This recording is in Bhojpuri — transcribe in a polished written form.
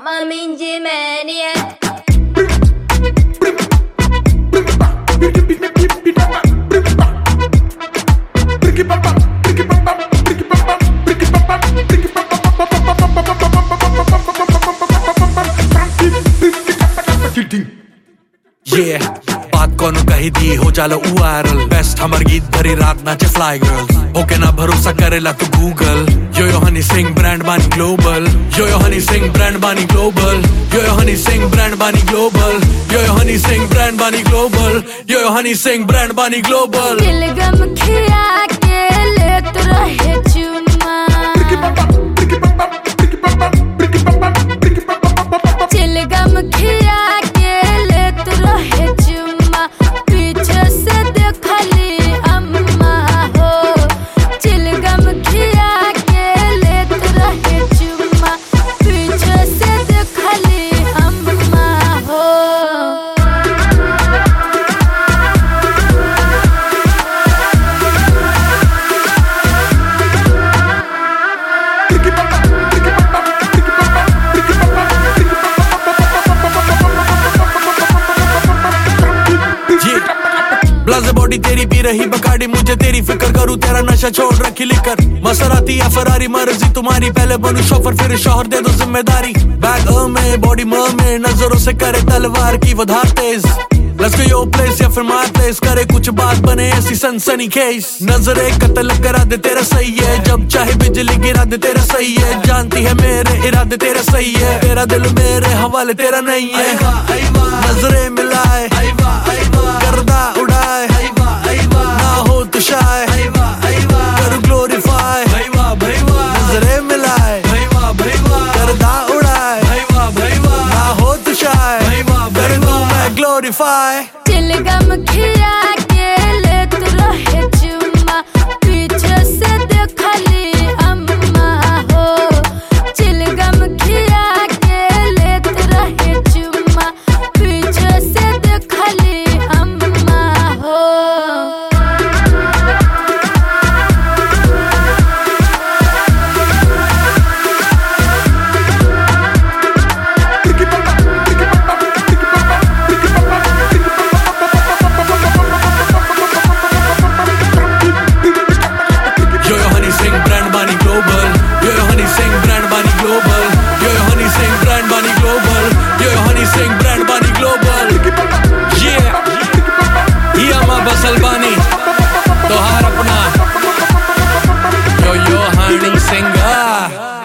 ma minji mania. Yeah, बात कोनो कही दी हो जाला वायरल बेस्ट हमर गीत भरी रात नाचे फ्लाई गर्ल होके ना भरोसा करेला तू Google yo Honey Singh brand बानी global yo Honey Singh brand बानी global yo Honey Singh brand बानी global yo Honey Singh brand बानी global yo Honey Singh brand बानी ग्लोबल दिल गम खिया के लेत रहे चुम्मा दिल गम खिया के लेत रहे चुम्मा पीछे से देखली अम्मा हो दिल गम खिया के लेत रहे चुम्मा पीछे से देखली अम्मा हो ब्लाज़े बॉडी तेरी पी रही बकाडी मुझे तेरी फिक्र करूं तेरा नशा छोड़ रखी लिकर मसराती या फरारी मर्जी तुम्हारी पहले बनूं शोफर फिर शौहर दे दो जिम्मेदारी बैग में बॉडी में नजरों से करे तलवार की वो धार तेज Let's go your place या फिर my place करे कुछ बात बने ऐसी सनसनी केस नजरे कत्ल करा दे तेरा सही है जब चाहे बिजली गिरा दे तेरा सही है जानती है मेरे इरादे तेरा सही है तेरा दिल मेरे हवाले तेरा नहीं है नजरे मिलाए गर्दा उड़ाए ना हो तो शाय कर ग्लोरीफाई नजरे मिलाए गर्दा उड़ाए ना हो तो शाय कर दूं मैं ग्लोरीफाई दिल गम खिया के लेत रहे चुम्मा पीछे से देखली अम्मा हो दिल गम खिया के लेत रहे चुम्मा पीछे से देखली अम्मा हो बसलबानी तोहार अपना यो हनी सिंह